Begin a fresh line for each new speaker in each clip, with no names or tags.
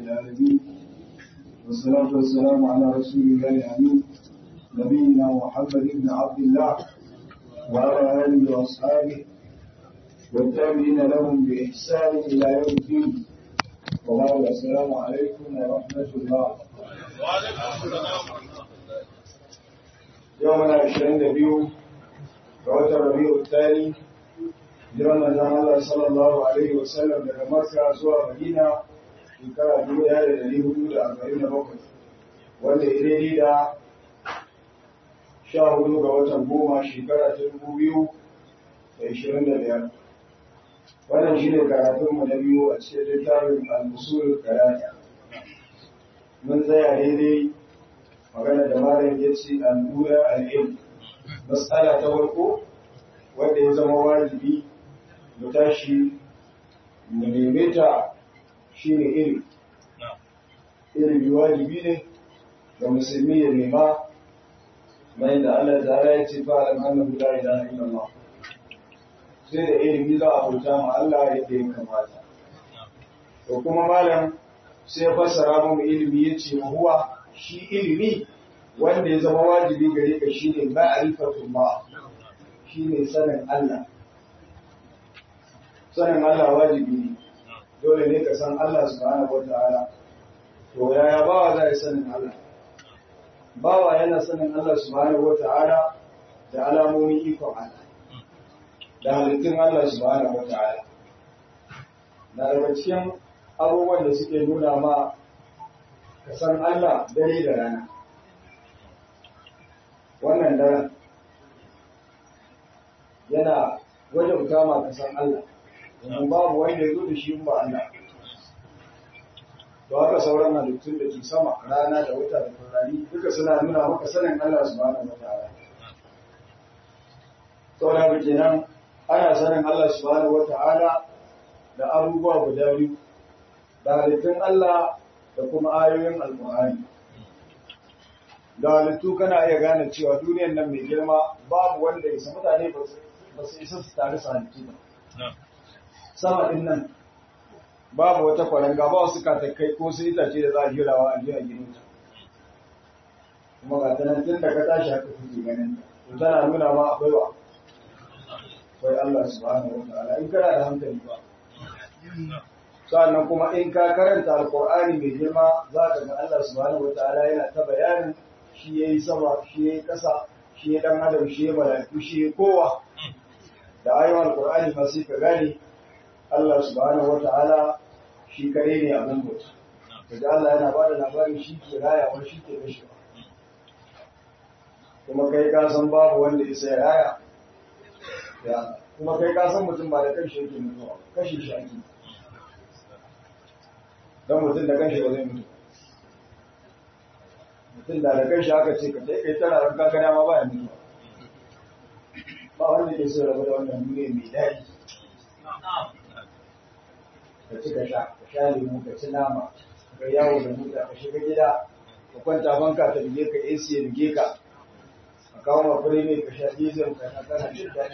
العالمين والصلاة والسلام على رسول الله الأمين نبينا محمد بن عبد الله وعلى آله وأصحابه والتابعين لهم بإحسان إلى يوم الدين. وبعد السلام عليكم ورحمة الله. يومنا 22 فوات الربيع الثاني jiran manzon Allah sallallahu alaihi wasallam daga Makka zuwa Madina shekara 1447 wanda ya daidai da 14 ga watan goma shekara ta 2025. Wannan shine karatunmu na biyu a cikin littafin al-usul al-thalatha. Mun tsaya daidai magana da malam yace al-ula al-ilm. Mas'ala ta farko wanda ya zama wajibi mu tashi mu neme ta shi ne ilimi. Ilimi wajibi ne ga musulmi ya nema mai da Allah ta'ala ya ce fa'ala annahu la ilaha illallah. Sai da ilimi za a bauta ma Allah yadda ya kamata. To kuma malam sai ya fassara mu ilimi yace huwa shi ilimi wanda ya zama wajibi gare ka shine ma'rifatullah. Shine sanin Allah. Sanin Allah wajibi ne, dole ne ka san Allah subhanahu wa ta'ala. To yaya bawa za ya sanin Allah? Bawa yana sanin Allah subhanahu wa ta'ala da alamomin ikon Allah, da halittun Allah subhanahu wa ta'ala. Na daga cikin abubuwan da suke nuna ma ka san Allah dare da rana. Wannan daren yana wajabta ma ka san Allah. Domin babu wanda ya zo da shi ba Allah. Da haka sauran halittun da ke sama, rana da wata da taurari duka suna nuna maka sanin Allah subhanahu wataala. Saboda haka kenan ana sanin Allah subhanahu wataala da abubuwa guda biyu, da halittun Allah da kuma ayoyin Alƙur'ani. Da halittu kana iya gane cewa duniyar nan mai girma babu wanda ya mutane ba su isa su tare su halittu ba. Sama ɗin nan babu wata kwaranga ba wasu katakai ko su itace da za a jirawa a jiya gininta. Kuma ga tanan tun da ka tashi haka kuke ganin ta. To tana nuna ma akwai wa akwai Allah subhanahu wa ta'ala in kana da hankali ba. Sannan kuma in ka karanta alqur'ani mai girma za ka ga Allah subhanahu wa ta'ala yana ta bayanin shi yayi sama shi yayi ƙasa shi ya dan adam shi ya mala'iku shi ya kowa. Da ayoyin alqur'ani ma sai ka gane Allah subhanahu wata'ala shi kare ne abin bauta. Kaga Allah yana bada labarin shi ke rayawa shi ke kashewa. Kuma kai ka san babu wanda ya sai raya. Ya kuma kai ka san mutum ba da kanshi yake mutuwa, kashe shi ake. Dan mutum da kanshi ba zai mutu. Mutum da kanshi aka ce ka kai tana ran ka gana ma baya mutuwa. Ba wanda ke so rabu da wannan duniya mai daɗi. Ka ci ka sha lemu ka ci nama ka yawo da mota ka shiga gida ka kwanta banka ta bige ka AC ya bige ka a kawo ma fure ne ka sha diesel ka na kana jin daɗi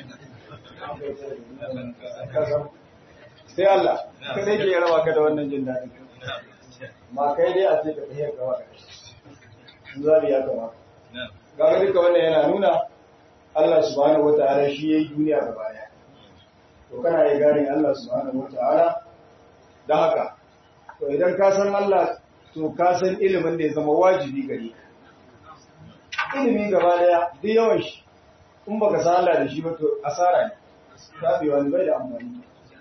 sai Allah ka dai ke raba ka da wannan jin daɗi ma kai dai a ce ka tafiya ka waka in zabi ya kama ga duka wannan yana nuna Allah subhanahu wataala shi yayi duniya gaba ɗaya to kana yi garin Allah subhanahu wataala. Da haka, to idan ka san Allah, to ka san ilimin da ya zama wajibi gare ka. Ilimi gaba daya, duk yawan shi, in baka san Allah da shi ba to asara ne, tafi wani bai da amfani.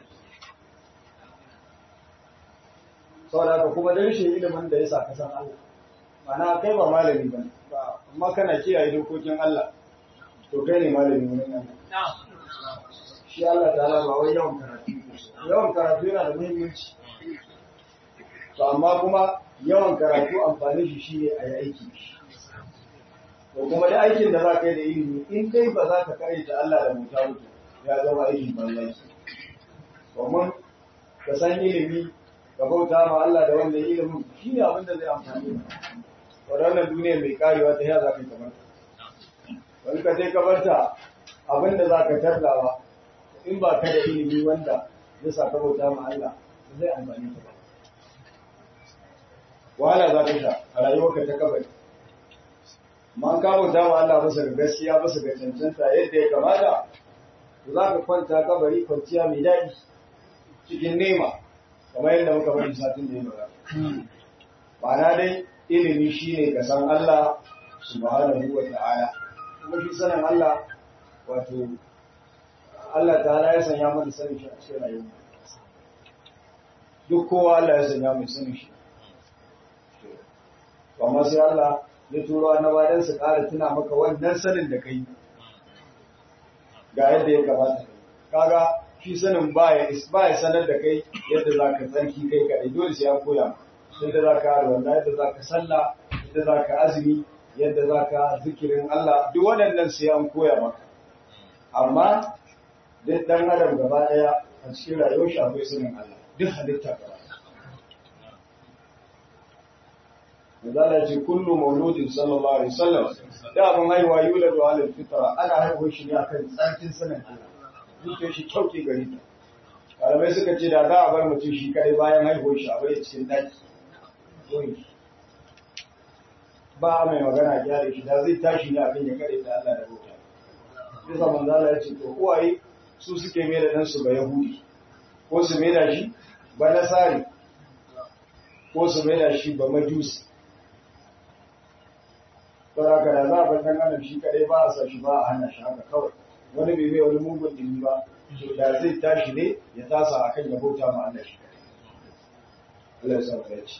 Saboda haka kuma dan shi ilimin da ya sa ka san Allah. Mana kai ba malami ba, amma kana kiyaye dokokin Allah, to kai ne malami wurin Allah. Shi Allah ta ba wai yawan karatu. Yawan karatu yana da muhimmanci. To amma kuma yawan karatu amfani shi shine a yi aiki. To kuma da aikin da za ka yi da ilimi in dai ba za ka karyata Allah da bauta mutu ya zama aikin banza. Domin ka san ilimi ka bauta ma Allah da wannan ilimin shine abin da zai amfani ka. Wannan duniya mai karewa ta ya za ka yi kamar ta. Wani ka sai ka barta abin da za ka tarlawa in ba ka da ilimi wanda ya sa ka bauta ma Allah zai amfani ka ba. wahala za ka sha a rayuwarka ta kabari. Man kawo dama Allah masa ga gaskiya masa ga cancanta yadda ya kamata, za ka kwanta kabari kwanciya mai daɗi cikin nema, kamar yadda muka bari satin da ya magana. Ma'ana dai ilimi shine ka san Allah subhanahu wa ta'ala, kuma shi sanin Allah wato Allah ta'ala ya sanya mana sanin shi a cikin rayuwa. Duk kowa Allah ya sanya mai sanin shi. Amma sai Allah ya turo annabawan su ƙara tuna maka wannan sanin da kai ga yadda ya kamata. Kaga shi sanin baya sanar da kai yadda za ka tsarki kai kaɗai, dole sai an koya yadda za ka alwala, yadda za ka sallah, yadda za ka azumi, yadda za ka zikirin Allah, duk waɗannan sai an koya maka. Amma duk ɗan adam gaba ɗaya a cikin rayuwar shi akwai sanin Allah, duk halitta gaba. Zala ce kullu mauludin sallallahu alaihi wasallam da abin haihuwa yuladu ala fitra, ana haihuwar shi ne akan tsarkin sanin Allah. Duk shi kyauke gari ta. Malamai suka ce da za a bar mutum shi kadai bayan haihuwar shi a bai cikin daki. Ba a mai magana gyara shi da zai tashi ne abin ya kare ta Allah da bauta. Bisa manzala ya ce to uwaye su suke mai da ɗansu ba Yahudi, ko su mai da shi ba Nasari, ko su mai da shi ba Majusi. Saboda da za a bar ɗan adam shi kadai ba a sa shi ba a hana shi haka kawai. Wani bai mai wani mugun ɗini ba, to da zai tashi ne ya tasa akan ya bauta ma Allah shi kadai. Allah ya sa mu dace.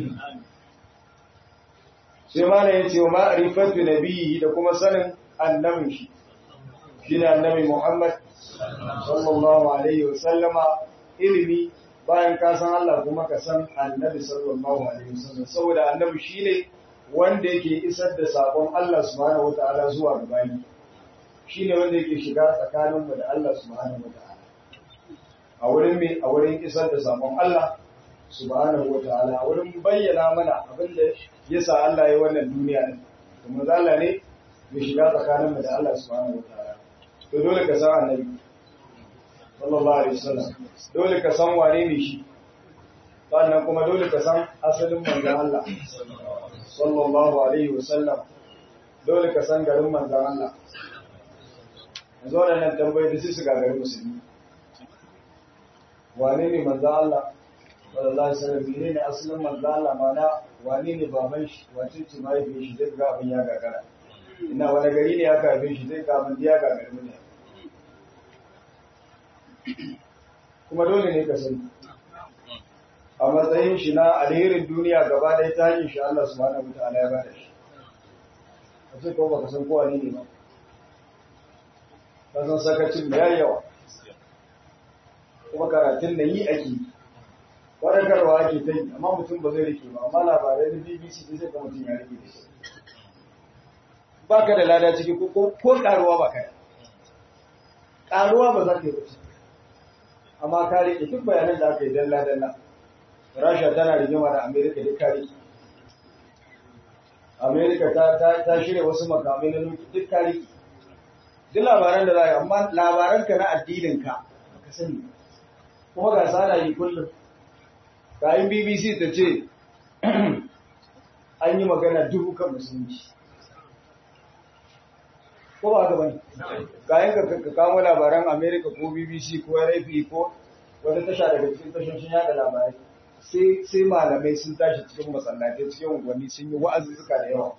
Sai ma ya ce wa ma'rifatu nabiyyi da kuma sanin annabin shi. Shine annabi Muhammad sallallahu alaihi wa sallama, ilimi bayan ka san Allah kuma ka san annabi sallallahu alaihi wa sallam, saboda annabi shine wanda yake isar da sakon Allah subhanahu wataala zuwa ga bayi, shine wanda yake shiga tsakanin mu da Allah subhanahu wataala a wurin me a wurin isar da sakon Allah subhanahu wataala, a wurin bayyana mana abin da yasa Allah ya wannan duniya din, kuma Allah ne ya shiga tsakanin mu da Allah subhanahu wataala. To dole ka san annabi sallallahu alaihi wasallam, dole ka san wane ne shi, sannan kuma dole ka san asalin manzon Allah sallallahu alaihi wasallam, dole ka san garin manzon Allah. Yanzu wannan tambayoyi da su ga garin musulmi, wane ne manzon Allah sallallahu alaihi wasallam, menene asalin manzon Allah, mana wane ne baban shi, wace ce mahaifin shi, zai ga abin ya gagara. Ina wani gari ne aka haife shi, zai ga abin ya gagara ne. Kuma dole ne ka sani a matsayin shi na alherin duniya gaba ɗaya ta hanyar shi Allah subhanahu wataala ya bada shi. A ce ko baka san kowa ne ba, ka san sakacin da yayi yawa, kuma karatun da yi ake, wadatarwa ake ta yi, amma mutum ba zai rike ba, amma labarai na BBC da zai ga mutum ya rike da shi. Ba ka da lada ciki ko karuwa ba kai, karuwa ba za ka yi wuce, amma ka rike duk bayanan da aka yi dalla-dalla. Rasha tana rigima da Amerika duk ka rike. Amerika ta shirya wasu makamai na nuki duk ka rike. Duk labaran da za a yi, amma labaranka na addininka ka sani. Kuma ga sana yi kullum. Kayan BBC ta ce an yi magana dubu kan musulunci. Ko ba haka bane? Kayan ka kamo labaran Amerika ko BBC ko RFI ko wata tasha daga cikin tashoshin yada labarai. Sai malamai sun tashi cikin masallatai cikin unguwanni sun yi wa'azuzzuka da yawa.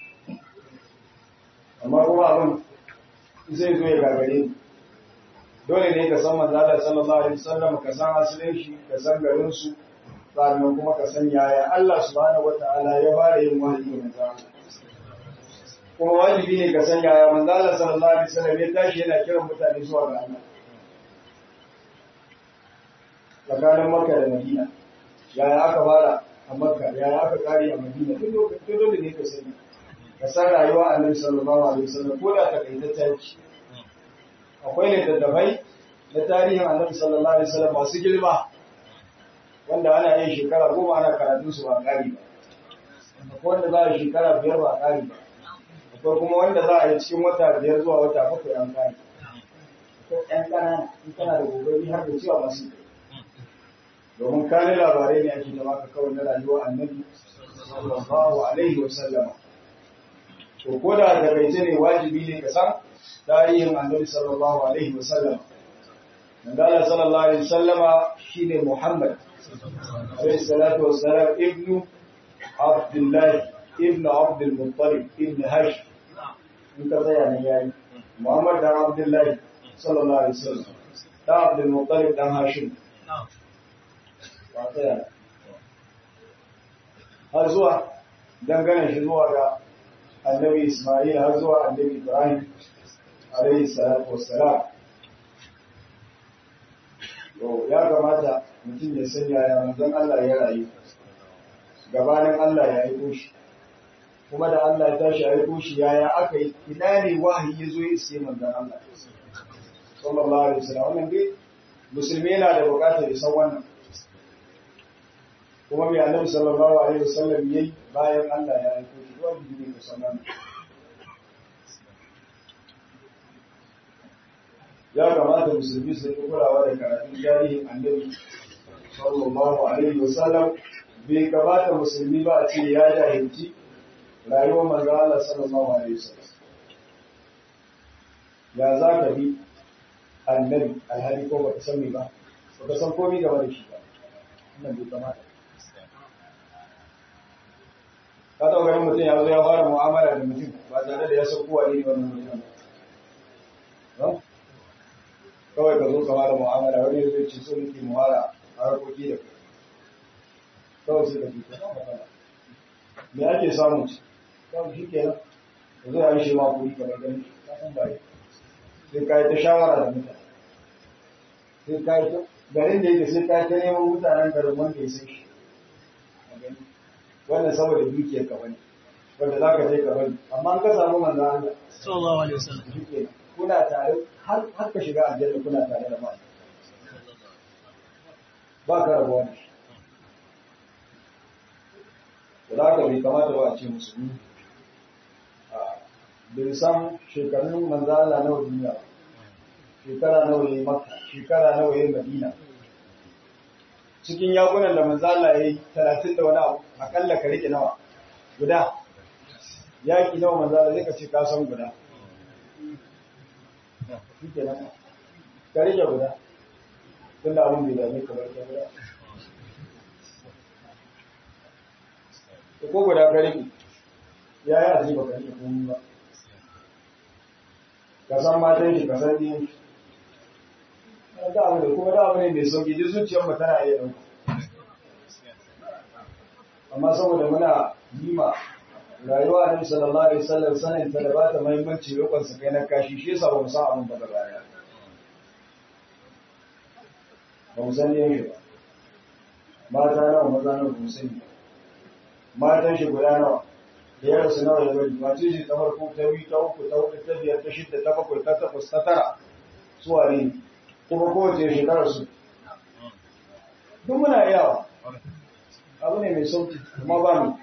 Amma kuma abin zai zo ya gagare ni. Dole ne ka san manzo Allah sallallahu alaihi wasallam, ka san asalin shi, ka san garin su, sannan kuma ka san yaya Allah subhanahu wataala ya fara yin wahayi ga manzo. Kuma wajibi ne ka san yaya manzo Allah sallallahu alaihi wasallam ya tashi yana kiran mutane zuwa ga Allah. Tsakanin Makka da Madina, yaya aka fara a Makka, yaya aka kare a Madina, duk dole ne ka sani. Ka san rayuwa Annabi sallallahu alaihi wasallam, ko da takaitaccen ce. Akwai littattafai na tarihin Annabi sallallahu alaihi wasallam masu girma, wanda ana yin shekara 10 ana karatun su ba kari ba. Akwai wanda za a yi shekara 5 ba kari ba. Akwai kuma wanda za a yi cikin wata 5 zuwa wata 7 an kari. Akwai ƴan ƙanana, in kana da gobe har da cewa masu kai. Domin kane labarai ne ake da maka kawai na rayuwa Annabi sallallahu alaihi wasallam. To ko da takaice ne wajibi ne ka san tarihin annabi sallallahu alaihi wasallam. Manzala sallallahu alaihi wasallama shine Muhammad alaihi salatu wassalam ibnu Abdullah ibn Abdul Muttalib ibn Hashim. In ka tsaya ne yayi Muhammad dan Abdullah sallallahu alaihi wasallam da Abdul Muttalib dan Hashim. Ba tsaya har zuwa dangane shi zuwa ga annabi Ismail har zuwa annabi Ibrahim alaihi salatu wassalam. To ya kamata mutum ya san yaya manzon Allah ya rayu gabanin Allah ya aiko shi, kuma da Allah ya tashi aiko shi yaya aka yi, ina ne wahayi ya zo ya iske manzon Allah sallallahu alaihi wasallam. Wannan dai musulmi yana da bukatar ya san wannan, kuma mai annabi sallallahu alaihi wasallam yayi bayan Allah ya aiko shi, wajibi ne ka san wannan. Ya kamata musulmi su yi kulawa da karatun tarihin annabi sallallahu alaihi wasallam. Bai kamata musulmi ba a ce ya jahilci rayuwar manzo Allah sallallahu alaihi wasallam. Ya za ka bi annabi alhali ko baka san me ba, baka san komai game da shi ba, wannan bai kamata. Ka taɓa ganin mutum ya zo ya fara mu'amala da mutum ba tare da ya san kowa ne wannan mutum ba? Kawai ka zo ka fara mu'amala, wani zai ce so nake mu'amala a harkoki da kai. Kawai sai ka fi ta matsala. Me ake samu ci? Kawai shi kenan. Ka zo ya yi shi ma kuri kamar gani, ka san baye. Sai ka yi ta shawara da mutane. Sai ka yi ta garin da yake sai ka yi ta neman mutanen garin wanda ya san shi. Wannan saboda dukiyar ka bane, wanda za ka je ka bane. Amma an ka samu manzo Allah
sallallahu alaihi wasallam,
shi kenan. Kuna tare har ka shiga aljanna kuna tare da ba. Ba ka rabuwa da shi. Da haka bai kamata ba a ce musulmi bai san shekarun manzo Allah nawa duniya, shekara nawa yayi Makka, shekara nawa yayi Madina. Cikin yakunan da manzo Allah yayi 30 da wani abu, akalla ka rike nawa? Guda. Yaki nawa manzo Allah zai ka ce ka san guda. Shike nan. Ka rike guda. Tunda abun bai dame ka ba ka guda. Ko guda ka rike. Ya yi aji ba ka rike komai ba. Ka san matan shi, ka san ɗiyan shi. Da abu da kuma da abu ne mai sauki, duk zuciyar mu tana iya ɗauka. Amma saboda muna yima rayuwa Annabi sallallahu alaihi wasallam sanin ta da ba ta muhimmanci lokacin sa kai na kashi, shi yasa ba mu san abin ba da baya. Ba mu san yin shi ba. Mata nawa maza nawa ba mu sani. Matan shi guda nawa, da ya rasu nawa ya bari, mace shi ta farko, ta biyu, ta uku, ta huɗu, ta biyar, ta shidda, ta bakwai, ta takwas, ta tara, su wane ne, kuma kowace shekarar su. Duk muna iyawa, abu ne mai sauki, kuma ba mu,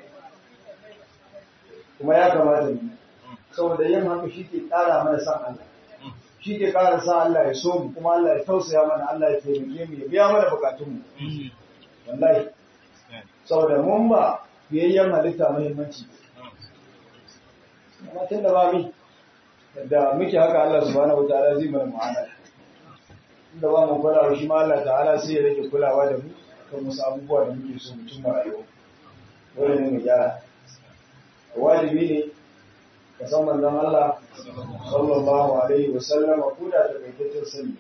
kuma ya kamata mu, saboda yin haka shi ke ƙara mana san Allah, shi ke ƙara sa Allah ya so mu, kuma Allah ya tausaya mana, Allah ya taimake mu, ya biya mana bukatunmu. Wallahi, saboda mun ba biyayyen halitta muhimmanci. Amma tun da ba mi, da muke haka Allah subhanahu wataala zai mana mu'amala. Inda ba mu kulawa shi ma Allah ta'ala sai ya rage kulawa da mu kan wasu abubuwa da muke so mutum ma rayuwa. Dole ne mu gyara. Wajibi ne ka san manzon Allah sallallahu alaihi wa sallam ko da takaitaccen sani.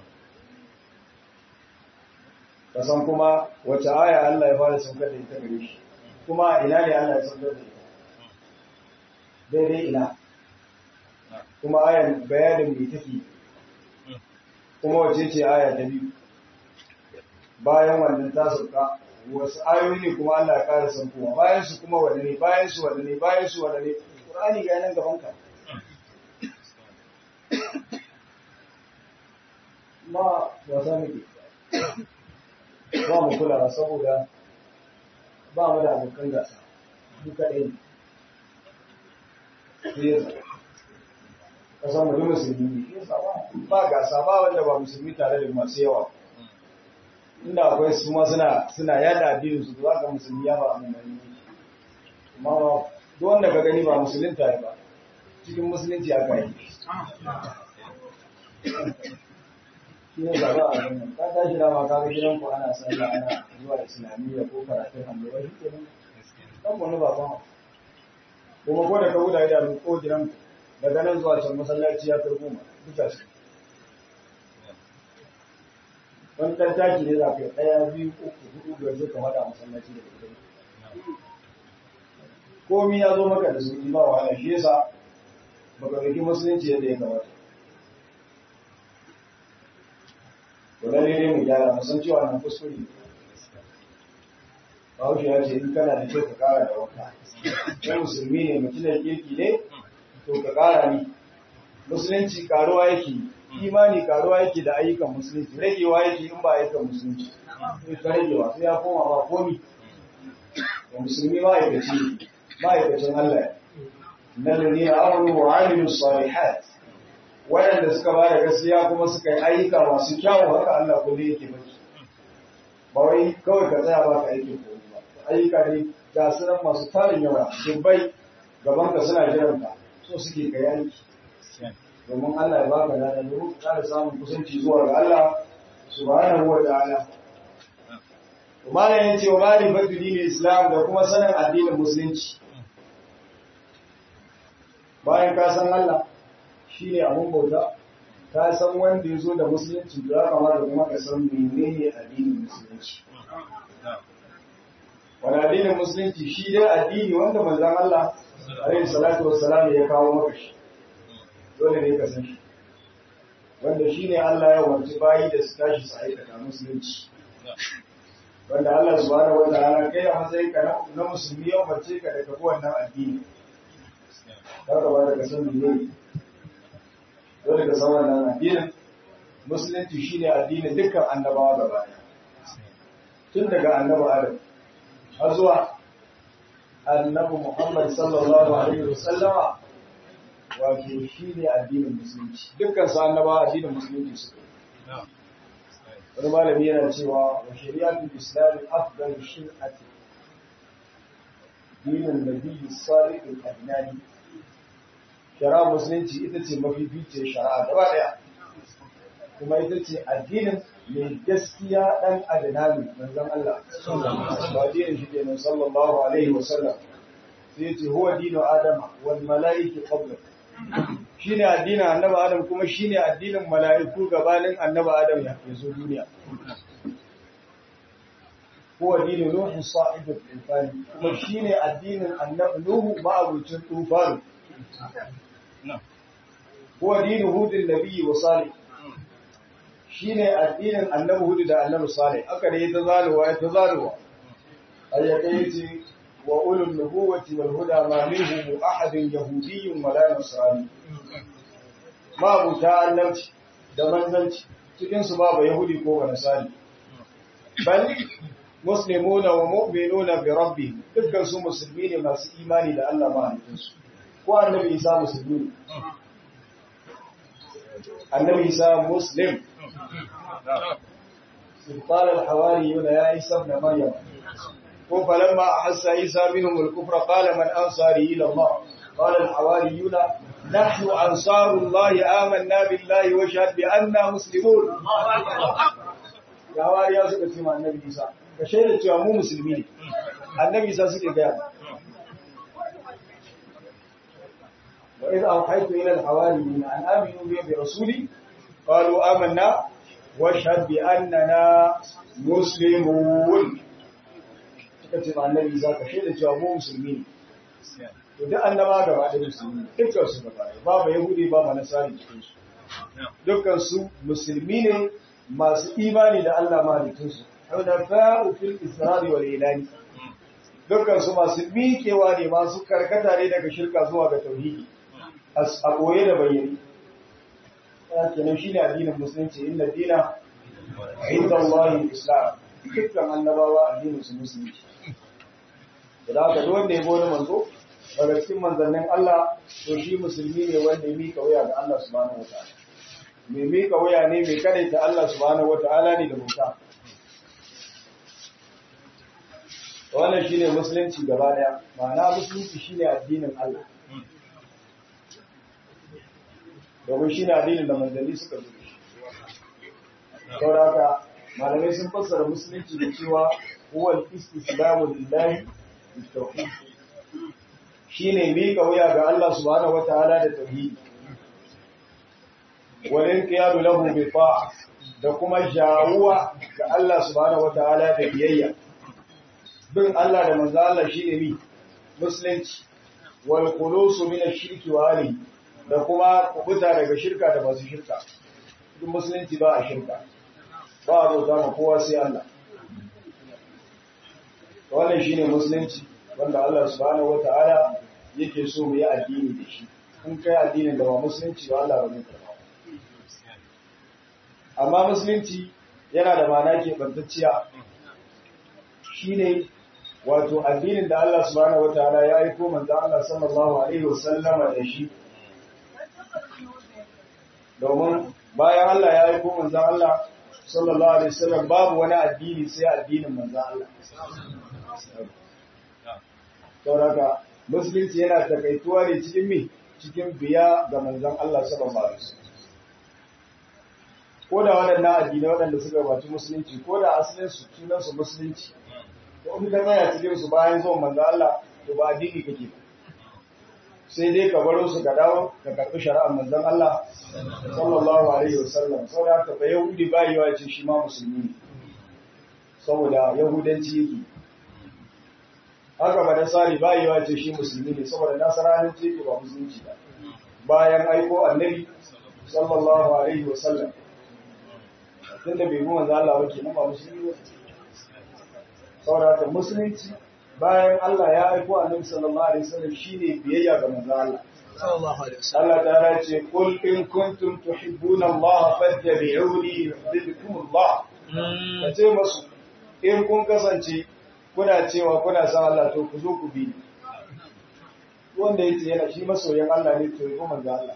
Ka san kuma wace aya Allah ya fara saukar da ita gare shi. Kuma ina ne Allah ya saukar da ita? Daidai ina, kuma ayan bayanin mai take, kuma wace ce aya ta biyu, bayan wannan ta sauka wasu ayoyi ne kuma Allah ya kara saukowa, bayan su kuma wane ne, bayan su wane ne, bayan su wane ne, Qur'ani ga nan gaban ka. Ma wasa muke, ba mu kula saboda ba mu da abokan gasa, duka ɗaya ne. Kasan mu musulmi ne, ba gasa ba wanda ba musulmi tare da masu yawa. Inda akwai su ma suna yada addinin su za ka musulmi ya ba mu mai. amma duk wanda ka gani ba musulunta ne ba cikin musulunci aka yi shi ne gaba a wannan ka tashi dama ka ga gidan ku ana sallah ana zuwa islamiyya ko karatun annoba shi kenan kan wani baban kuma ko da ka guda idanu ko gidan ku daga nan zuwa can masallaci ya kai 10 duka shi wani tattaki ne za ka yi 1 2 3 4 5 ka hada masallaci da gidan komi ya zo maka da sauki ba wahala shi yasa baka rike musulunci yadda ya kamata to lalle ne mu gyara mu san cewa nan kuskure Bahaushe ya ce in kana da kyau ka kara da wanka kai musulmi ne mutumin kirki ne to ka kara ni musulunci karuwa yake imani karuwa yake da ayyukan musulunci ragewa yake in ba ayyukan musulunci sai ka ragewa sai ya koma ba komi da musulmi ma'aikacin Allah na lalina amuru wa amilu salihat waɗanda suka ba da gaskiya kuma suka yi ayyuka masu kyawu haka Allah kullum yake baki ba wai kawai ka tsaya ba ka aikin koyi ba ayyuka ne ga su nan masu tarin yawa dubbai gaban ka suna jiran ka so suke kai aiki domin Allah ya baka lada domin ka da samun kusanci zuwa ga Allah subhanahu wa ta'ala malam yace wa ma'rifatu dinil islam da kuma sanin addinin musulunci bayan ka san Allah shi ne abin bauta ka san wanda ya zo da musulunci da kamata kuma ka san menene addinin musulunci wani addinin musulunci shi dai addini wanda manzon Allah alaihi salatu wassalam ya kawo maka shi dole ne ka san shi wanda shi ne Allah ya umarci bayi da su tashi su aikata musulunci wanda Allah subhanahu wa ta'ala kai a matsayin ka na musulmi ya umarce ka da kafi wannan addini haka ba da san ne dole ka san wannan addinin musulunci shine addinin dukkan annabawa gaba ɗaya tun daga annabi Adam har zuwa annabi Muhammad sallallahu alaihi wasallama wato shine addinin musulunci dukkan su annabawa addinin musulunci suke wani malami yana cewa wa shari'atul islam afdalu shir'ati dinin nabiyyi salih al-adnani shari'a musulunci ita ce mafificiyar shari'a gaba daya kuma ita ce addinin mai gaskiya dan adnani manzon Allah ba addinin shi kenan sallallahu alaihi wasallam sai yace huwa dinu adama wal malaikatu qabla shine addinin annabi adam kuma shine addinin mala'iku gabanin annabi adam ya zo duniya huwa dinu nuh sahibul tufan kuma shine addinin annabi nuhu ma'abucin tufan huwa dinu hudin nabiyyi wa salih shine addinin annabi hudu da annabi salih aka da ta zaluwa ayyaka yace wa ulul nubuwati wal huda ma minhum ahadun yahudiyyun wala nasrani babu ta annabci da manzanci cikin su babu yahudi ko nasrani bal muslimuna wa mu'minuna bi rabbihim dukkan su musulmi ne masu imani da Allah mahalicinsu ko annabi Isa musulmi annabi Isa muslim قال الحواريون يا عيسى ابن مريم فلما أحس عيسى منهم الكفر قال من أنصاري إلى الله قال الحواريون نحن أنصار الله آمنا بالله واشهد بأننا مسلمون يا حواريا suka ce ma annabi Isa ka shaida cewa mu musulmi ne annabi Isa suke ga wa idza awhaytu ila al-hawariyin an aminu bi rasuli qalu amanna washhad bi annana muslimun suka ce annabi za ka shaida cewa mu musulmi ne to duk annaba gaba da musulmi dukkan su gaba babu yahudi ba nasari cikin su dukkan su musulmi ne masu imani da Allah malikin su hunafa'u fil israr wal ilani dukkan su masu miƙewa ne masu karkata ne daga shirka zuwa ga tauhidi a koye da bayyane kenan shine addinin musulunci inna dina inda Allah islam dukkan annabawa addinin su musulunci da haka duk wanda ya bi wani manzo daga cikin manzannin Allah to shi musulmi ne wanda ya mika wuya ga Allah subhanahu wataala mai mika wuya ne mai kadaita Allah subhanahu wataala ne da bauta wannan shine musulunci gaba daya ma'ana musulunci shine addinin Allah domin shine addinin da manzanni suka zo saboda haka malamai sun fassara musulunci da cewa huwa al-istislamu lillahi bitawhid shine mika wuya ga Allah subhanahu wataala da tauhidi walin qiyadu lahu bi ta'a da kuma jawuwa ga Allah subhanahu wataala da biyayya bin Allah da manzo Allah shine mi musulunci wal khulusu min ash-shirki wa ali da kuma kubuta daga shirka da masu shirka duk musulunci ba a shirka ba a bauta ma kowa sai Allah wannan shine musulunci wanda Allah subhanahu wataala yake so mu yi addini da shi in kai addinin da ba musulunci ba Allah ba zai karba amma musulunci yana da ma'ana ke bantacciya shine wato addinin da Allah subhanahu wataala ya aiko manzo Allah sallallahu alaihi wasallama da shi domin bayan Allah ya aiko manzo Allah sallallahu alaihi wasallam babu wani addini sai addinin manzo Allah saboda musulunci yana takaituwa ne cikin me cikin biya ga manzon Allah sallallahu alaihi wasallam ko da waɗannan addinai waɗanda suka gabaci musulunci ko da asalin su sunan su musulunci to in ka tsaya cikin su bayan zuwan manzo Allah to ba addini kake ba sai dai ka baro su ka dawo ka karɓi shari'ar manzon Allah sallallahu alaihi wasallam saboda haka ba yahudi ba yawa ce shi ma musulmi ne saboda yahudanci yake haka ba nasari ba yawa ce shi musulmi ne saboda nasaranci yake ba musulunci ba bayan aiko annabi sallallahu alaihi wasallam tunda bai bi manzo Allah ba kenan ba musulmi ba saboda haka musulunci bayan Allah ya aiko annabi sallallahu alaihi wasallam shine biyayya ga manzo Allah sallallahu alaihi wasallam Allah ta'ala ce qul in kuntum tuhibbuna Allah fattabi'uni yuhibbukum Allah kace masu in kun kasance kuna cewa kuna san Allah to ku zo ku bi wanda yace yana shi masoyin Allah ne to yi manzo Allah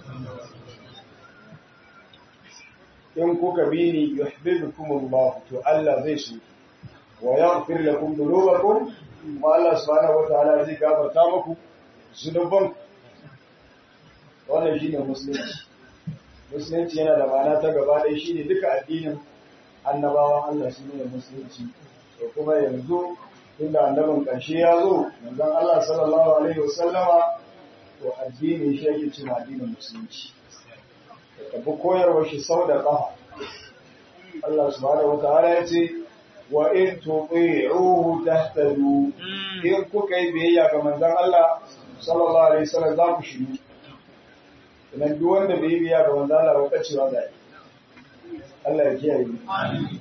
in kuka bi ni yuhibbukum Allah to Allah zai so wa yaghfir lakum dhunubakum wa Allah subhanahu wa ta'ala zai gafarta muku zunuban wannan shine musulunci musulunci yana da ma'ana ta gaba ɗaya shine duka addinin annabawan Allah shine musulunci to kuma yanzu tunda annabin ƙarshe ya zo manzon Allah sallallahu alaihi wasallama to addinin shi yake cewa addinin musulunci da tafi koyarwar shi sau da ƙafa Allah subhanahu wa ta'ala ya ce wa in tuti'uhu tahtadu in kuka yi biyayya ga manzon Allah sallallahu alaihi wasallam za ku shiru idan duk wanda bai yi biyayya ga manzon Allah ba kacewa zai Allah ya kiyaye amin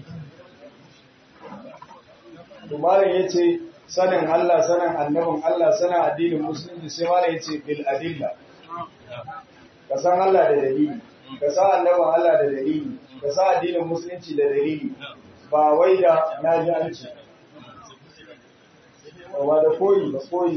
to malam yace sanin Allah sanin annabin Allah sanin addinin musulunci sai malam yace bil adilla ka san Allah da dalili ka san annabin Allah da dalili ka san addinin musulunci da dalili ba wai da na ji an ce ba da koyi da wani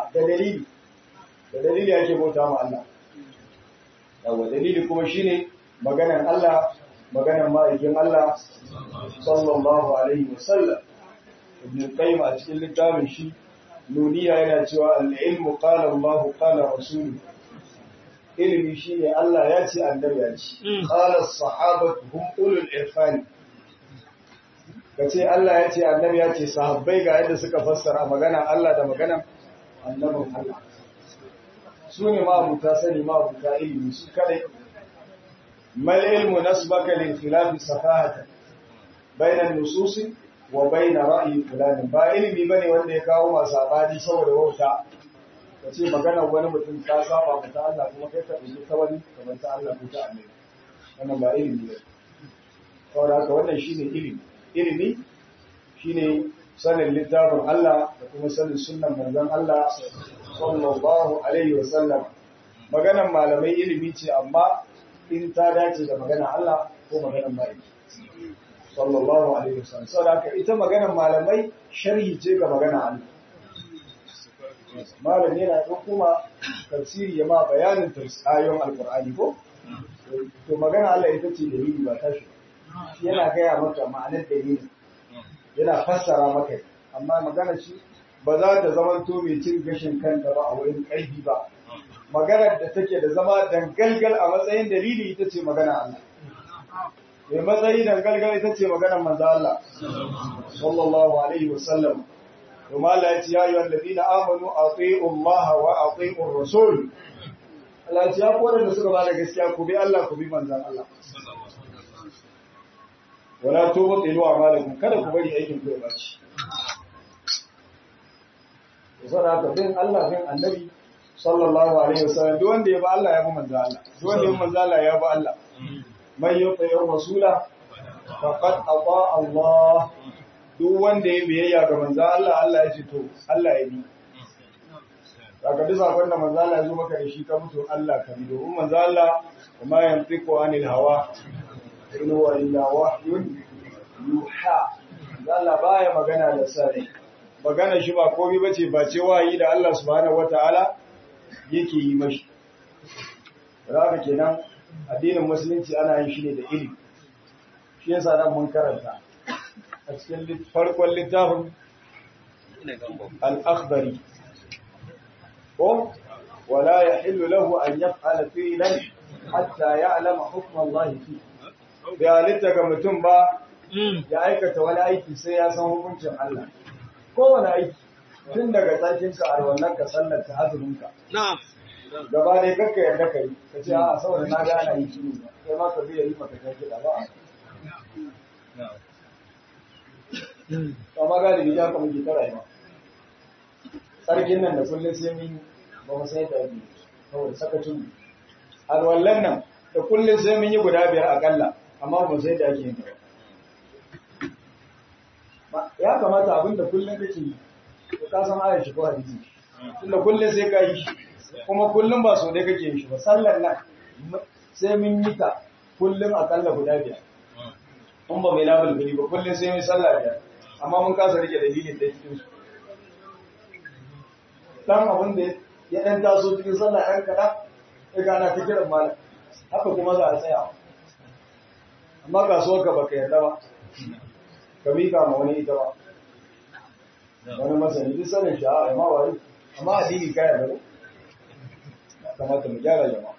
da dalili ake bauta ma Allah yawa dalili kuma shine maganan Allah maganan ma'aikin Allah sallallahu alaihi wasallam ibn qayyim a cikin littafin shi nuniya yana cewa al-ilmu qala Allah qala rasuluhu ilimi shine Allah ya ce annabi ya ce qala as-sahabatu hum ulul irfani kace Allah ya ce annabi ya ce sahabbai ga yadda suka fassara magana Allah da maganan annabin Allah su ne ma abuta sani ma abuta ilimi su kadai mal ilmu nasbaka lil khilaf safahatan bayna an-nusus wa bayna ra'yi fulan ba ilimi bane wanda ya kawo masu sabani saboda wauta kace magana wani mutum ta saba ta Allah kuma kai ka dubi ta wani kamar ta Allah ko ta annabi wannan ba ilimi ne saboda haka wannan shine ilimi ilimi shine sanin littafin Allah da kuma sanin sunnan manzon Allah sallallahu alaihi wasallam maganan malamai ilimi ce amma in ta dace da maganar Allah ko maganar malami sallallahu alaihi wasallam saboda ita maganar malamai sharhi ce ga maganar Allah malami yana da kuma tafsiri ya ma bayanin ayoyin alqur'ani ko to maganar Allah ita ce dalili ba tashi yana gaya maka ma'anar dalili yana fassara maka amma magana shi ba za ta zama to mai cin gashin kanta ba a wurin ƙarfi ba. Maganar da take da zama dangalgal a matsayin dalili ita ce magana Allah. Mai matsayi dangalgal ita ce maganar manzo Allah sallallahu alaihi wasallam. Kuma Allah ya ce ya ayyuhal ladina amanu atii'u Allah wa atii'u ar-rasul. Allah ya ce ya kowa da suka bada gaskiya ku bi Allah ku bi manzon Allah. Wala tubtilu a'malakum, kada ku bari aikin ku ya baci. Saboda bin Allah bin Annabi sallallahu alaihi wasallam, duk wanda ya ba Allah ya bi manzo Allah, duk wanda ya bi manzo Allah ya bi Allah. Man yuti'ir rasula faqad ata Allah. Duk wanda ya biyayya ga manzo Allah, Allah ya ce to Allah ya bi. Daga duk sakon da manzo Allah ya zo maka da shi ka mutu Allah ka bi. Domin manzo Allah kuma yantiqu anil hawa in huwa illa wahyun yuha. Allah baya magana da sare. Magana shi ba komai bace ba ce wayi da Allah subhanahu wataala yake yi mashi. Raka kenan addinin musulunci ana yin shi ne da ilimi. Shi yasa nan mun karanta a cikin farkon littafin al-akhdari ko wala yahillu lahu an yaf'ala fi'lan hatta ya'lama hukm Allah fi. Bai halitta ga mutum ba ya aikata wani aiki sai ya san hukuncin Allah. Kowane aiki tun daga tsarkinka a wannan ka sallar ta azuminka. Gaba dai kakka yarda ka yi, ka ce a saboda na ga ana yi shi ne, kai ma ka zai yi maka kai kiɗa ba a. Kama galibi ya kama ke tara ma. Tsarkin nan da kullum sai mun ba mu sai da yi, saboda sakacin alwallan nan da kullum sai mun yi guda 5 akalla, amma ba sai da ake yin ba. Ya kamata abinda kullum kake yi, ka san ayar shi ko hadisi. Tunda kullum sai ka yi shi, kuma kullum ba so dai kake yin shi ba. Sallar nan sai mun yi ta kullum akalla guda 5. Mun ba mai labul gari ba kullum sai mun sallah 5. Amma mun kasa rike dalilin da cikin su. Dan abin da ya dan taso cikin sallah ɗan kada, ya gana ta kiran malam. Haka kuma za a tsaya. Amma kasuwar ka baka yarda ba. Ka mika ma wani ita ba. Wani masani duk sanin sha'a ma wani, amma addini kaya da kamata mu gyara jama'a.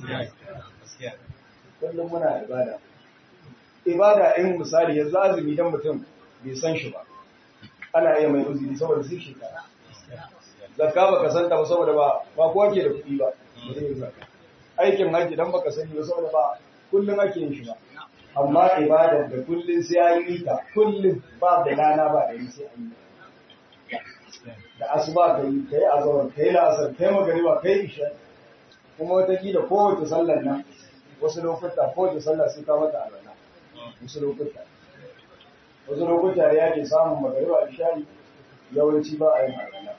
Kullum muna ibada. Ibada in misali yanzu azumi dan mutum bai san shi ba. Ana iya mai uzuri saboda sai shekara. Zakka baka san ta ba saboda ba kowa ke da kuɗi ba. Aikin haji dan baka sani ba saboda ba kullum ake yin shi ba. Amma ibada da kullum sai an yi ta, kullum ba da rana ba da yi sai an yi. Da asuba ka yi azawar, ka yi la'asar, ka yi magariba, ka yi isha. Kuma watakila kowace sallar nan, wasu lokuta kowace sallar sai ka mata alwala. Wasu lokuta. Wasu lokuta da yake samun magariba ishari yawanci ba a yin alwala.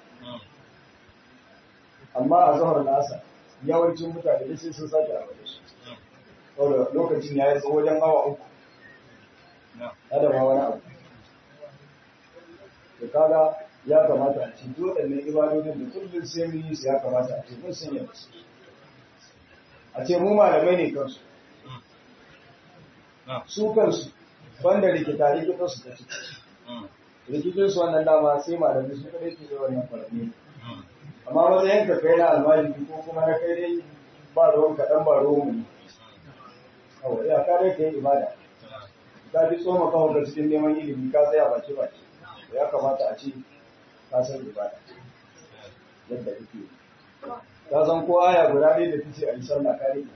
Amma a zahar la'asar yawancin mutane da sai sun sake alwala su. Saboda lokacin ya yi tsawo wajen awa 3. Kada ma wani abu. Da kaga ya kamata a ce waɗannan ibadodin da kullum sai mun yi su ya kamata a ce mun sun yi su. A ce mu malamai ne kansu. Su kansu banda rikita su ta ciki. Rikitin su wannan dama sai malamai su kadai ke da wannan farami. Amma matsayin ka kai na almajiri ko kuma na kai dai ba ruwan kaɗan ba ruwan mu. Kawai ya kare ka yi ibada. Ka fi tsoma kawo da cikin neman ilimi ka tsaya baki. Ya kamata a ce ka san ibada yadda kake. Ka san ko aya guda ɗaya da tace a yi sallah kare.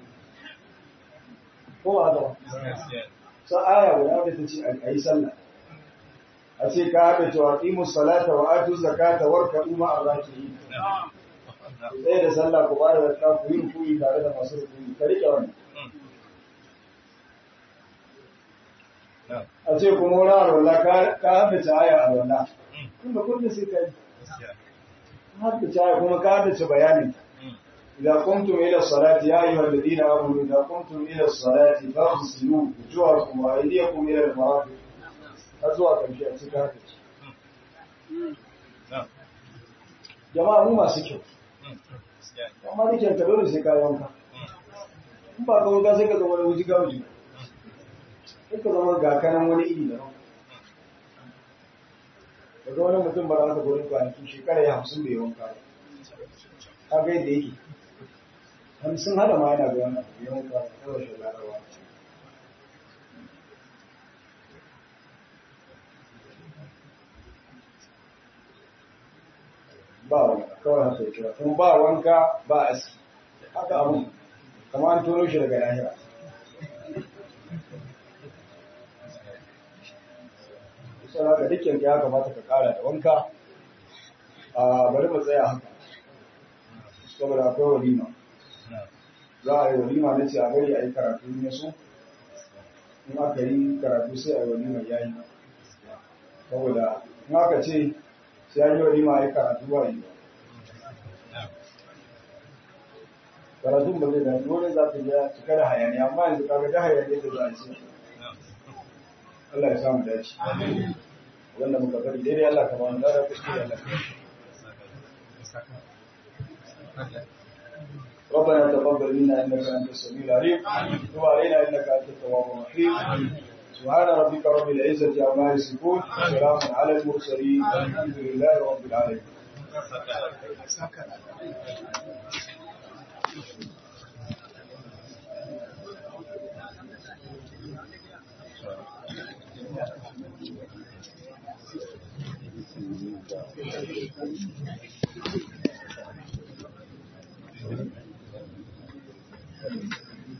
Ko ba haka ba? Sai aya guda da tace a yi sallah. A ce ka haɗa cewa qimus salata wa atu zakata warka'u ma'ar raki'in. Sai da sallah ku ba da zakka ku yi rukuyi tare da masu rukuyi. Ka rike wannan. A ce kuma wani alwala ka haddace aya alwala. Kuma kullum sai ka yi. Haddace aya kuma ka haddace bayanin. إذا قمتم إلى الصلاة يا أيها الذين آمنوا إذا قمتم إلى الصلاة فاغسلوا وجوهكم وأيديكم إلى المرافق. أزواج الشيء سكاتك. Jama'a mu masu kyau. Amma da kyanta dole sai ka yanka. In ba ka wuka sai ka zama da wuji gawuji. Sai ka zama ga kanan wani iri da nan. daga wani mutum ba za ka gurin kwanaki shekara ya 50 bai wanka ba ka ga yadda yake 50 hada ma yana ga wannan bai wanka ba kawai shekara ba wanka kawai haka yake kuma ba wanka ba aski haka abu kamar an tono shi daga lahira sai haka dukkan ya kamata ka kara da wanka a bari mu tsaya haka saboda akwai walima za a yi walima na ce a bari a yi karatu ne su in aka yi karatu sai a yi walima ya yi saboda in aka ce sai an yi walima a yi karatu ba yi karatun ba zai da dole za ta ja cika da hayaniya amma yanzu kaga ta hayaniya da za a ce Allah ya samu dace wanda muka bari daidai Allah ka ba mu da kuskure Allah ربنا تقبل منا انك انت السميع العليم وتب علينا انك انت التواب الرحيم سبحان ربك رب العزه عما يصفون وسلام على المرسلين والحمد لله رب العالمين Thank you.